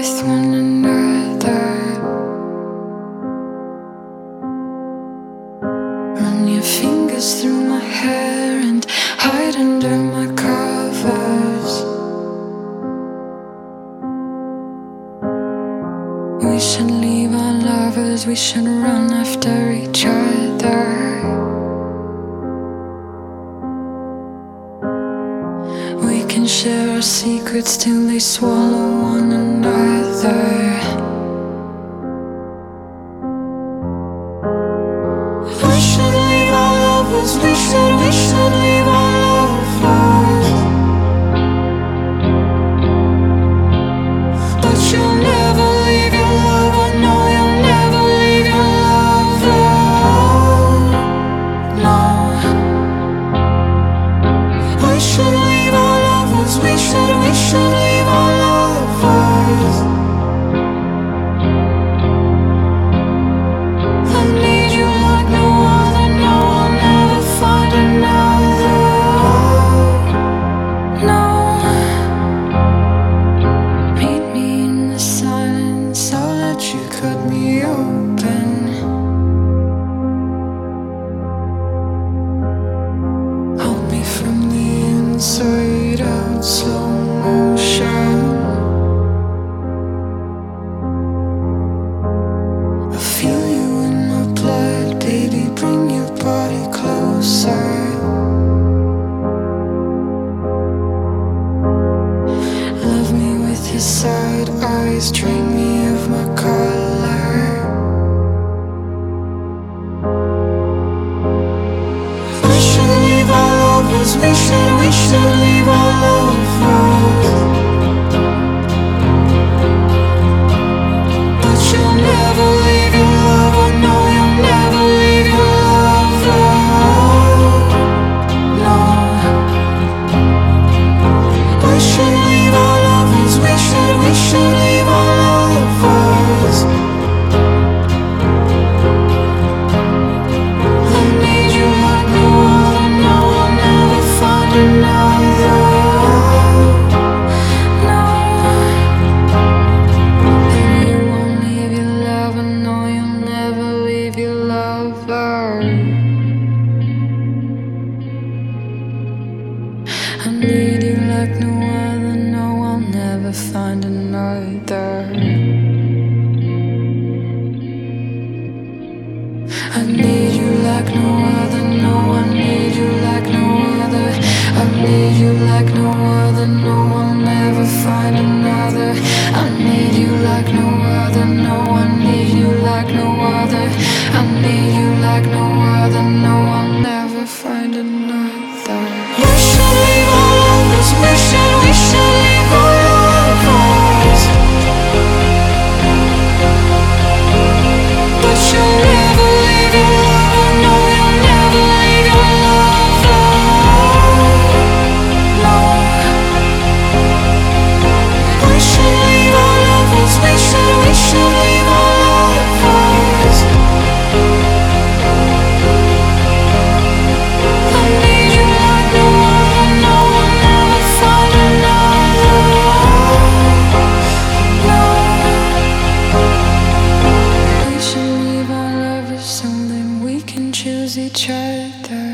with one another. Run your fingers through my hair and hide under my covers. We should leave our lovers, we should run after each other. We can share our secrets till they swallow one another. We should leave our lovers, we should leave our lovers. But you'll never leave your lover, no, you'll never leave your lover. No. We should leave our lovers, we should leave our lovers. I need you like no other, no, I'll never find another. No. Meet me in the silence, I'll let you cut me open. Hold me from the inside out, slow motion. I feel you in my blood, baby, bring your body closer. Love me with your side eyes, drain me of my color. We should leave our lovers, we should leave our lovers. But you'll never leave your lover, no, you'll never leave your lover. No. We should leave our lovers, we should leave our lovers. I need you like no other, no, I'll never find another. No. You won't leave your lover, no, you'll never leave your lover. I need you like no other, no, I'll never find another. I need you like no other, no, I need you like no other. I need you like no other, no, I'll never find another. I need you like no other, no, I need you like no other. I need you like no other, no, I'll never find another. We should leave our lovers, we should leave our lovers. But you'll never leave your lover, no, you'll never leave your lover. No. We should leave our lovers, we should leave our lovers. I need you like no other, no, I'll never find another. No. We should leave our lovers so then we can choose each other.